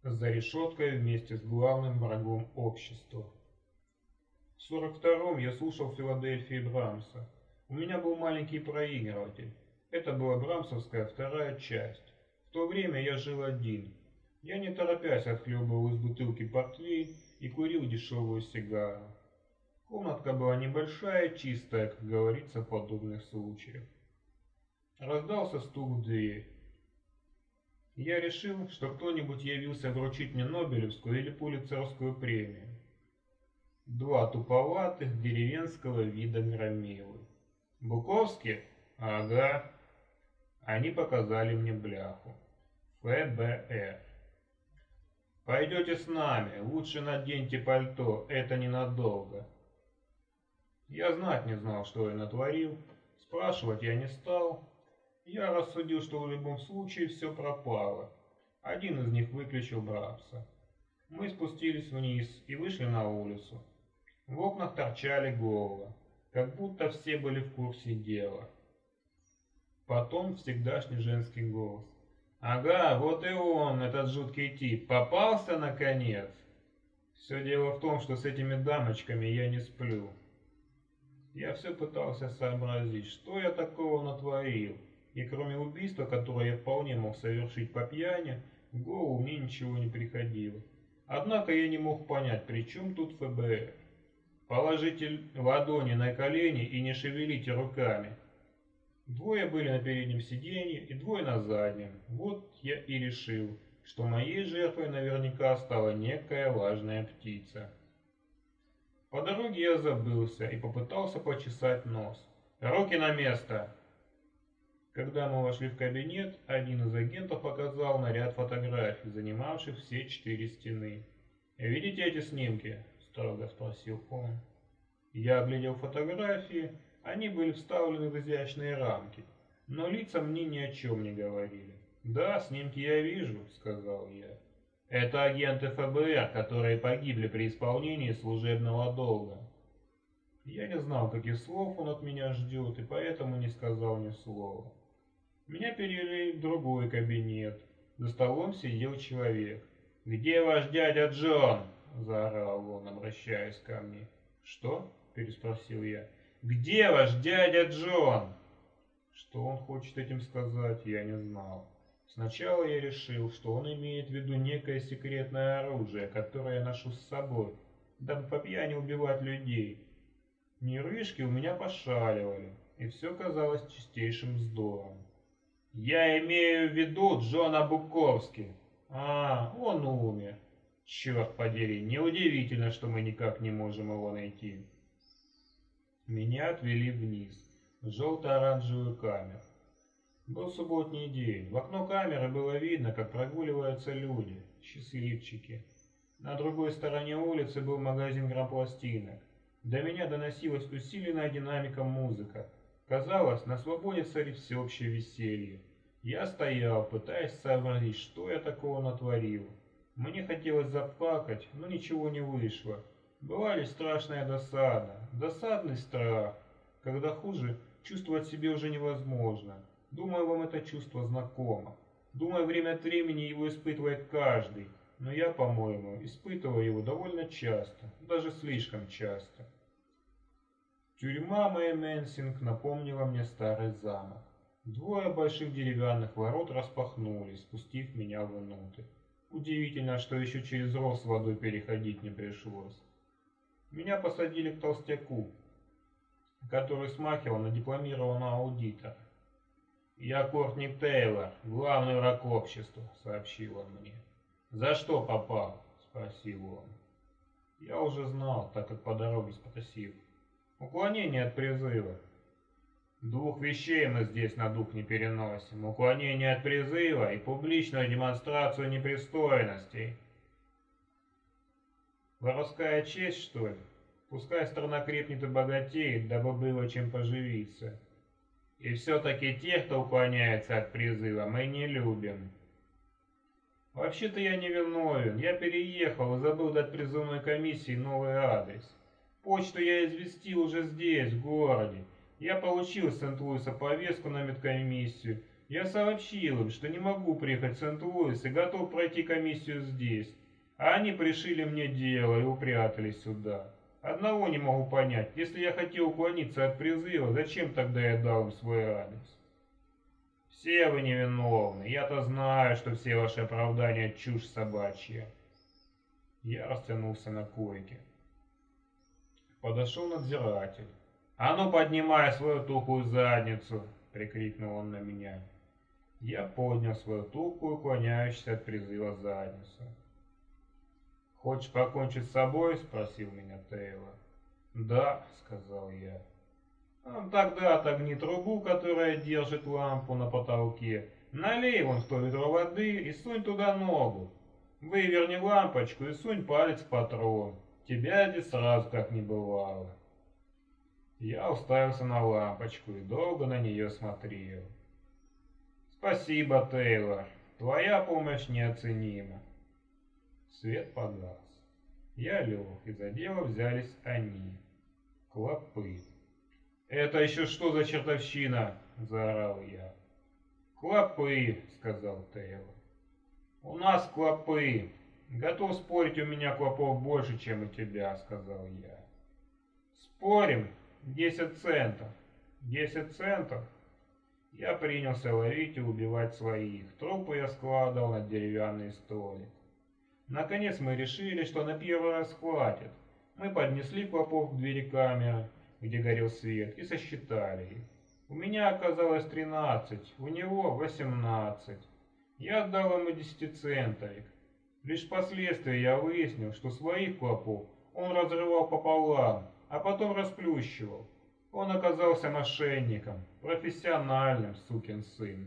За решеткой вместе с главным врагом общества. В 42-м я слушал в Филадельфии Брамса. У меня был маленький проигрыватель. Это была брамсовская вторая часть. В то время я жил один. Я не торопясь отхлебывал из бутылки портвейн и курил дешевую сигару. Комнатка была небольшая, чистая, как говорится в подобных случаях. Раздался стук в дверь. Я решил, что кто-нибудь явился вручить мне Нобелевскую или Пулитцеровскую премию. Два туповатых деревенского вида громилы. Буковский? Ага. Они показали мне бляху. ФБР. Пойдете с нами, лучше наденьте пальто, это ненадолго. Я знать не знал, что я натворил, спрашивать я не стал. Я рассудил, что в любом случае все пропало. Один из них выключил Брамса. Мы спустились вниз и вышли на улицу. В окнах торчали головы, как будто все были в курсе дела. Потом всегдашний женский голос. «Ага, вот и он, этот жуткий тип, попался наконец!» Все дело в том, что с этими дамочками я не сплю. Я все пытался сообразить, что я такого натворил, и кроме убийства, которое я вполне мог совершить по пьяни, в голову мне ничего не приходило. Однако я не мог понять, при чем тут ФБР. Положите ладони на колени и не шевелите руками. Двое были на переднем сиденье и двое на заднем. Вот я и решил, что моей жертвой наверняка стала некая важная птица. По дороге я забылся и попытался почесать нос. «Руки на место!» Когда мы вошли в кабинет, один из агентов показал на ряд фотографий, занимавших все 4 стены. «Видите эти снимки?» – строго спросил он. Я оглядел фотографии, они были вставлены в изящные рамки, но лица мне ни о чем не говорили. «Да, снимки я вижу», – сказал я. «Это агенты ФБР, которые погибли при исполнении служебного долга». Я не знал, каких слов он от меня ждет, и поэтому не сказал ни слова. Меня перевели в другой кабинет. За столом сидел человек. «Где ваш дядя Джон?» – заорал он, обращаясь ко мне. «Что?» – переспросил я. «Где ваш дядя Джон?» Что он хочет этим сказать, я не знал. Сначала я решил, что он имеет в виду некое секретное оружие, которое я ношу с собой, дабы по пьяни убивать людей. Нервишки у меня пошаливали, и все казалось чистейшим вздором. «Я имею в виду Джона Буковски». «А, он умер. Черт подери, неудивительно, что мы никак не можем его найти». Меня отвели вниз, в желто-оранжевую камеру. Был субботний день. В окно камеры было видно, как прогуливаются люди, счастливчики. На другой стороне улицы был магазин грампластинок. До меня доносилась усиленная динамиком музыка. Казалось, на свободе царит всеобщее веселье. Я стоял, пытаясь сообразить, что я такого натворил. Мне хотелось заплакать, но ничего не вышло. Была лишь страшная досада, досадный страх, когда хуже чувствовать себе уже невозможно. Думаю, вам это чувство знакомо. Думаю, время от времени его испытывает каждый, но я, по-моему, испытываю его довольно часто, даже слишком часто. Тюрьма Мэймэнсинг напомнила мне старый замок. Двое больших деревянных ворот распахнулись, пустив меня внутрь. Удивительно, что еще через ров с водой переходить не пришлось. Меня посадили к толстяку, который смахивал на дипломированного аудитора. «Я Кортни Тейлор, главный враг общества», — сообщил он мне. «За что попал?» — спросил он. Я уже знал, так как по дороге спросил. «Уклонение от призыва». «Двух вещей мы здесь на дух не переносим. Уклонение от призыва и публичную демонстрацию непристойностей». «Воровская честь, что ли? Пускай страна крепнет и богатеет, дабы было чем поживиться. И все-таки тех, кто уклоняется от призыва, мы не любим». «Вообще-то я не виновен. Я переехал и забыл дать призывной комиссии новый адрес. Почту я известил уже здесь, в городе. Я получил из Сент-Луиса повестку на медкомиссию, Я сообщил им, что не могу приехать в Сент-Луис и готов пройти комиссию здесь. А они пришили мне дело и упрятали сюда. Одного не могу понять, если я хотел уклониться от призыва, зачем тогда я дал им свой адрес? Все вы невиновны, я-то знаю, что все ваши оправдания чушь собачья. Я растянулся на койке. Подошел надзиратель. «А ну поднимай свою тухлую задницу!» — прикрикнул он на меня. Я поднял свою тухлую, уклоняющуюся от призыва задницу. «Хочешь покончить с собой?» — спросил меня Тейлор. «Да», — сказал я. «Тогда отогни трубу, которая держит лампу на потолке, налей вон в то ведро воды и сунь туда ногу. Выверни лампочку и сунь палец в патрон. Тебя здесь сразу как не бывало». Я уставился на лампочку и долго на нее смотрел. «Спасибо, Тейлор. Твоя помощь неоценима». Свет погас. Я лег, и за дело взялись они. Клопы. «Это еще что за чертовщина?» — заорал я. «Клопы», — сказал Тейлор. «У нас клопы. Готов спорить, у меня клопов больше, чем у тебя», — сказал я. «Спорим? 10 центов». 10 центов? Я принялся ловить и убивать своих. Трупы я складывал на деревянный столик. Наконец мы решили, что на первый раз хватит. Мы поднесли клопов к двери камеры, где горел свет, и сосчитали их. У меня оказалось 13, у него 18. Я отдал ему 10-центовик. Лишь впоследствии я выяснил, что своих клопов он разрывал пополам, а потом расплющивал. Он оказался мошенником, профессиональным сукин сын.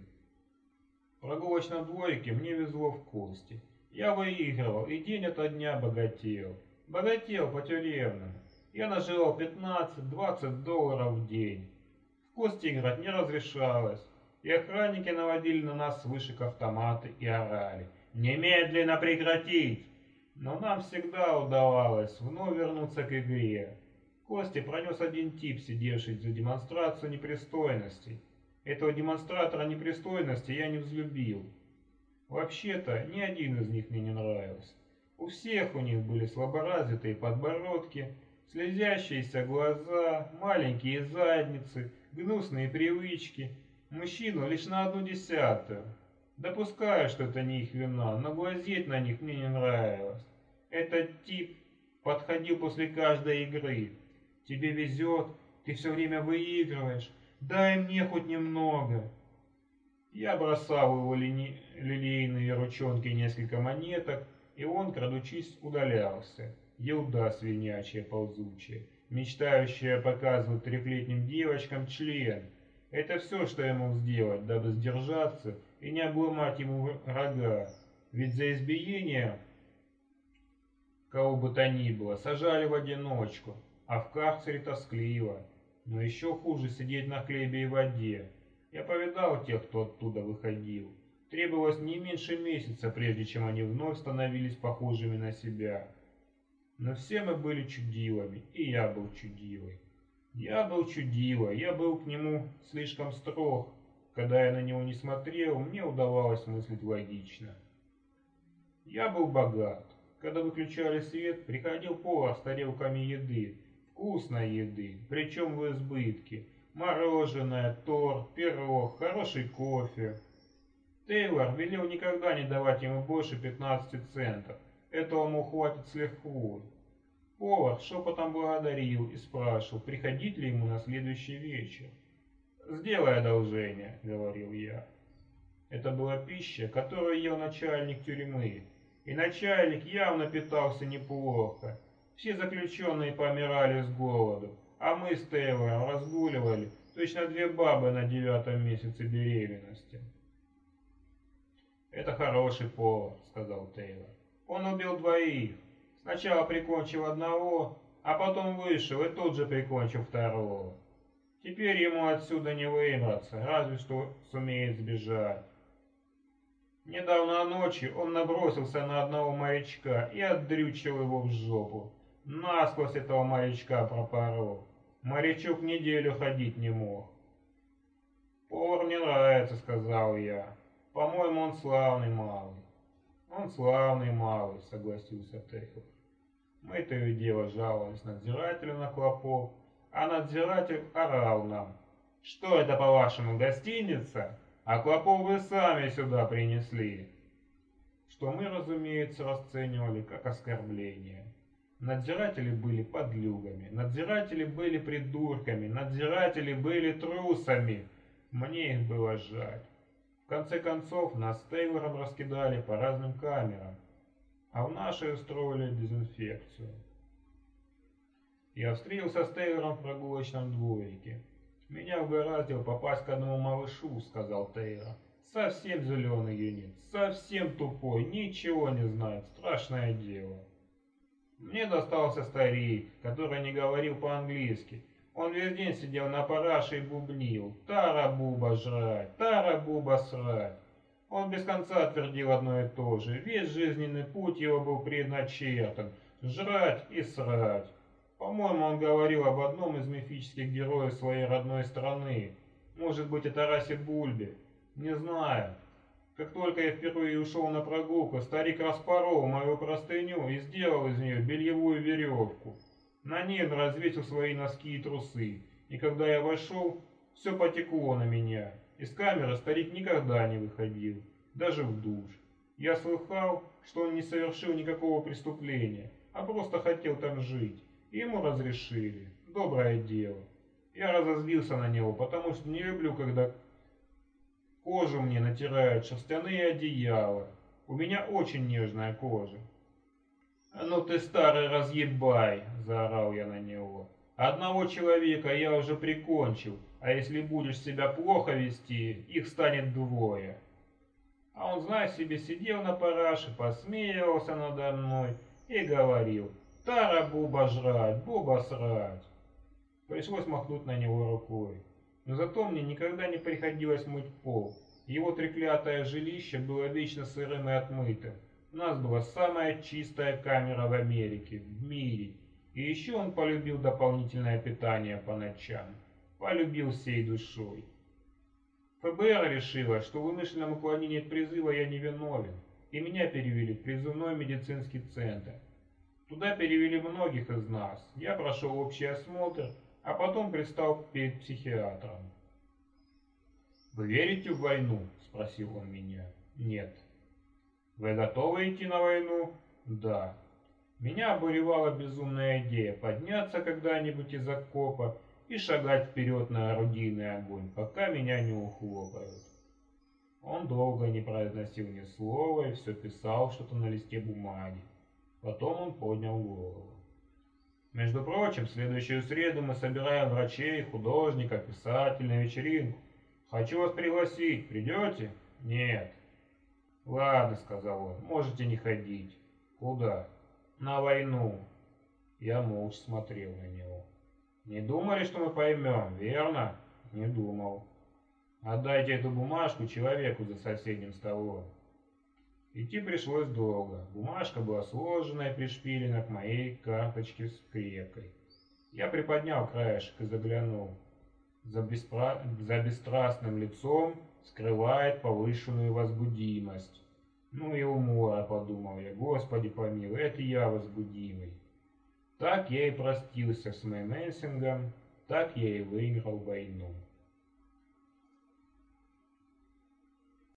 В прогулочном дворике мне везло в кости. Я выигрывал и день ото дня богател. Богател по-тюремному. Я наживал 15-20 долларов в день. В кости играть не разрешалось, и охранники наводили на нас с вышек автоматы и орали: «Немедленно прекратить!» Но нам всегда удавалось вновь вернуться к игре. Кости пронес один тип, сидевший за демонстрацию непристойностей. Этого демонстратора непристойности я не взлюбил. Вообще-то, ни один из них мне не нравился. У всех у них были слаборазвитые подбородки, слезящиеся глаза, маленькие задницы, гнусные привычки. Мужчину лишь на 1/10. Допускаю, что это не их вина, но глазеть на них мне не нравилось. Этот тип подходил после каждой игры. «Тебе везет, ты все время выигрываешь, дай мне хоть немного». Я бросал в его лилейные ручонки несколько монеток, и он, крадучись, удалялся. Елда свинячья ползучая, мечтающая показывать трехлетним девочкам член. Это все, что я мог сделать, дабы сдержаться и не обломать ему рога. Ведь за избиение кого бы то ни было сажали в одиночку, а в карцере тоскливо. Но еще хуже сидеть на хлебе и воде. Я повидал тех, кто оттуда выходил. Требовалось не меньше месяца, прежде чем они вновь становились похожими на себя. Но все мы были чудилами, и я был чудилой. Я был чудилой, я был к нему слишком строг. Когда я на него не смотрел, мне удавалось мыслить логично. Я был богат. Когда выключали свет, приходил повар с тарелками еды, вкусной еды, причем в избытке. Мороженое, торт, пирог, хороший кофе. Тейлор велел никогда не давать ему больше 15 центов. Этого ему хватит с лихвой. Повар шепотом благодарил и спрашивал, приходить ли ему на следующий вечер. «Сделай одолжение», — говорил я. Это была пища, которую ел начальник тюрьмы. И начальник явно питался неплохо. Все заключенные помирали с голоду, а мы с Тейлором разгуливали, точно две бабы на 9-м месяце беременности. «Это хороший повар», — сказал Тейлор. «Он убил 2. Сначала прикончил одного, а потом вышел и тут же прикончил 2. Теперь ему отсюда не выбраться, разве что сумеет сбежать». Недавно ночью он набросился на одного морячка и отдрючил его в жопу. Насквозь этого морячка пропорол. Морячок неделю ходить не мог. Повар мне нравится, сказал я. По-моему, он славный малый. Он славный малый, согласился Тейлор. Мы то и дело жаловались надзирателю на клопов, а надзиратель орал нам. Что это, по-вашему, гостиница? А клопов вы сами сюда принесли. Что мы, разумеется, расценивали как оскорбление. Надзиратели были подлюгами, надзиратели были придурками, надзиратели были трусами. Мне их было жаль. В конце концов, нас с Тейлором раскидали по разным камерам, а в нашей устроили дезинфекцию. Я встретился с Тейлором в прогулочном дворике. «Меня угораздило попасть к одному малышу», — сказал Тейлор. «Совсем зеленый юнит, совсем тупой, ничего не знает, страшное дело». Мне достался старик, который не говорил по-английски. Он весь день сидел на параше и бубнил: «Тара-буба жрать, тара-буба срать». Он без конца твердил одно и то же. Весь жизненный путь его был предначертан — жрать и срать. По-моему, он говорил об одном из мифических героев своей родной страны. Может быть, о Тарасе Бульбе. Не знаю. Как только я впервые ушел на прогулку, старик распорол мою простыню и сделал из нее бельевую веревку. На ней он развесил свои носки и трусы, и когда я вошел, все потекло на меня. Из камеры старик никогда не выходил, даже в душ. Я слыхал, что он не совершил никакого преступления, а просто хотел там жить, и ему разрешили. Доброе дело. Я разозлился на него, потому что не люблю, когда кожу мне натирают шерстяные одеяла. У меня очень нежная кожа. «Ну ты, старый разъебай!» – заорал я на него. «Одного человека я уже прикончил, а если будешь себя плохо вести, их станет двое». А он, знаешь себе, сидел на параше, посмеивался надо мной и говорил: «Тара буба жрать, буба срать». Пришлось махнуть на него рукой. Но зато мне никогда не приходилось мыть пол. Его треклятое жилище было вечно сырым и отмытым. У нас была самая чистая камера в Америке, в мире. И еще он полюбил дополнительное питание по ночам. Полюбил всей душой. ФБР решило, что в вымышленном уклонении от призыва я не виновен, и меня перевели в призывной медицинский центр. Туда перевели многих из нас. Я прошел общий осмотр, а потом предстал перед психиатром. «Вы верите в войну?» – спросил он меня. «Нет». «Вы готовы идти на войну?» «Да». Меня обуревала безумная идея подняться когда-нибудь из окопа и шагать вперед на орудийный огонь, пока меня не ухлопают. Он долго не произносил ни слова и все писал что-то на листе бумаги. Потом он поднял голову. «Между прочим, в следующую среду мы собираем врачей, художников, писателей на вечеринку. Хочу вас пригласить. Придете?» «Нет». «Ладно», — сказал он, — «можете не ходить». «Куда?» «На войну». Я молча смотрел на него. «Не думали, что мы поймем, верно?» «Не думал». «Отдайте эту бумажку человеку за соседним столом». Идти пришлось долго. Бумажка была сложена и пришпилена к моей карточке с скрепкой. Я приподнял краешек и заглянул. За бесстрастным лицом скрывает повышенную возбудимость. «Ну и умора», — подумал я, — «Господи помилуй, это я возбудимый». Так я и простился с Мэнсингом, так я и выиграл войну.